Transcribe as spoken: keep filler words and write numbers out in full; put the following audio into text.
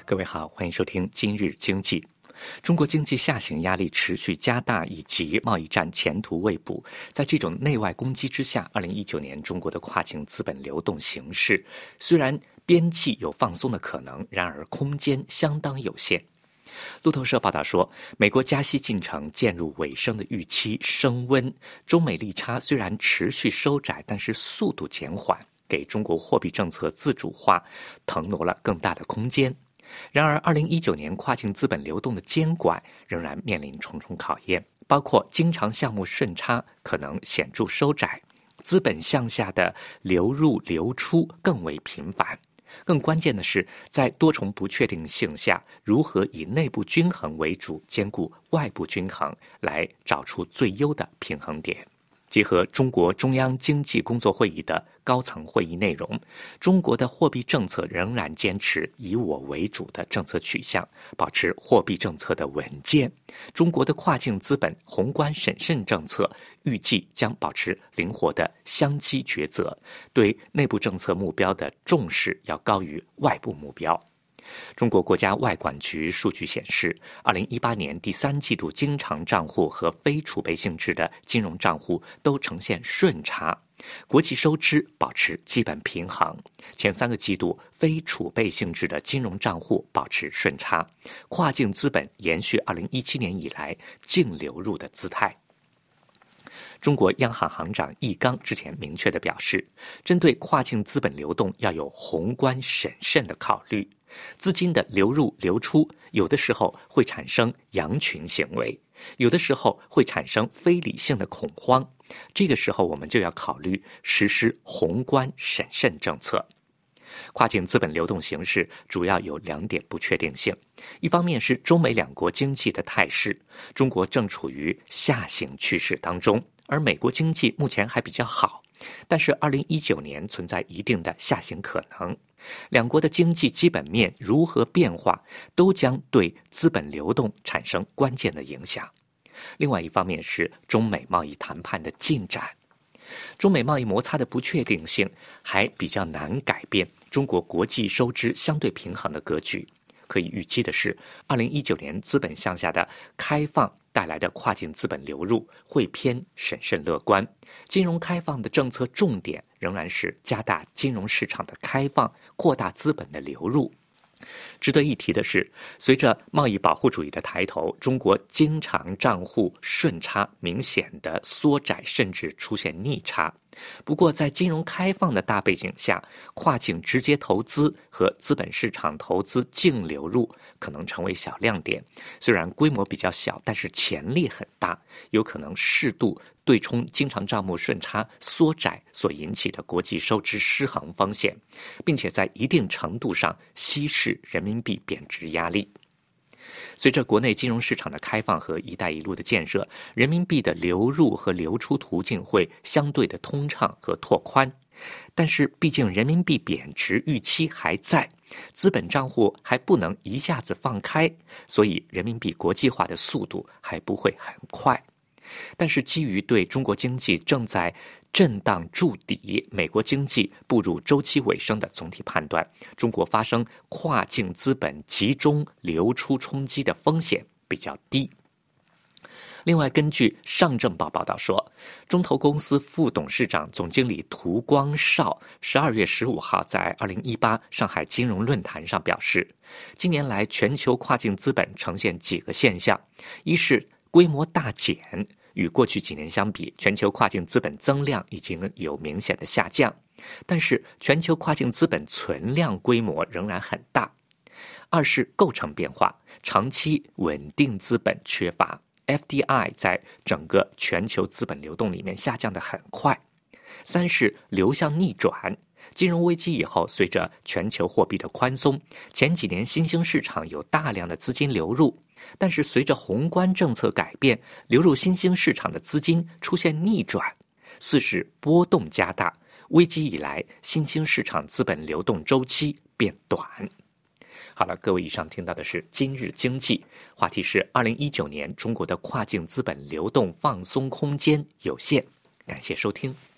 各位好，欢迎收听今日经济。中国经济下行压力持续加大，以及贸易战前途未卜，在这种内外攻击之下，二零一九年中国的跨境资本流动形势虽然边际有放松的可能，然而空间相当有限。路透社报道说，美国加息进程渐入尾声的预期升温，中美利差虽然持续收窄，但是速度减缓，给中国货币政策自主化腾挪了更大的空间。然而二零一九年跨境资本流动的监管仍然面临重重考验，包括经常项目顺差可能显著收窄，资本向下的流入流出更为频繁。更关键的是，在多重不确定性下，如何以内部均衡为主，兼顾外部均衡，来找出最优的平衡点。结合中国中央经济工作会议的高层会议内容，中国的货币政策仍然坚持以我为主的政策取向，保持货币政策的稳健。中国的跨境资本宏观审慎政策预计将保持灵活的相机抉择，对内部政策目标的重视要高于外部目标。中国国家外管局数据显示，二零一八年第三季度经常账户和非储备性质的金融账户都呈现顺差，国际收支保持基本平衡。前三个季度非储备性质的金融账户保持顺差，跨境资本延续二零一七年以来净流入的姿态。中国央行行长易纲之前明确地表示，针对跨境资本流动要有宏观审慎的考虑。资金的流入流出有的时候会产生羊群行为，有的时候会产生非理性的恐慌，这个时候我们就要考虑实施宏观审慎政策。跨境资本流动形势主要有两点不确定性，一方面是中美两国经济的态势，中国正处于下行趋势当中，而美国经济目前还比较好，但是二零一九年存在一定的下行可能。两国的经济基本面如何变化，都将对资本流动产生关键的影响。另外一方面是中美贸易谈判的进展，中美贸易摩擦的不确定性还比较难改变中国国际收支相对平衡的格局。可以预期的是，二零一九年资本向下的开放带来的跨境资本流入会偏审慎乐观，金融开放的政策重点仍然是加大金融市场的开放，扩大资本的流入。值得一提的是，随着贸易保护主义的抬头，中国经常账户顺差明显的缩窄，甚至出现逆差。不过在金融开放的大背景下，跨境直接投资和资本市场投资净流入可能成为小亮点，虽然规模比较小，但是潜力很大，有可能适度对冲经常账目顺差缩窄所引起的国际收支失衡风险，并且在一定程度上稀释人民币贬值压力。随着国内金融市场的开放和一带一路的建设，人民币的流入和流出途径会相对的通畅和拓宽。但是毕竟人民币贬值预期还在，资本账户还不能一下子放开，所以人民币国际化的速度还不会很快。但是基于对中国经济正在震荡筑底，美国经济步入周期尾声的总体判断，中国发生跨境资本集中流出冲击的风险比较低。另外，根据上证报报道说，中投公司副董事长、总经理涂光绍十二月十五号在二零一八上海金融论坛上表示，近年来全球跨境资本呈现几个现象，一是规模大减，与过去几年相比，全球跨境资本增量已经有明显的下降，但是全球跨境资本存量规模仍然很大。二是构成变化，长期稳定资本缺乏， F D I 在整个全球资本流动里面下降得很快。三是流向逆转，金融危机以后，随着全球货币的宽松，前几年新兴市场有大量的资金流入，但是随着宏观政策改变，流入新兴市场的资金出现逆转。四是波动加大，危机以来新兴市场资本流动周期变短。好了，各位，以上听到的是今日经济，话题是二零一九年中国的跨境资本流动放松空间有限。感谢收听。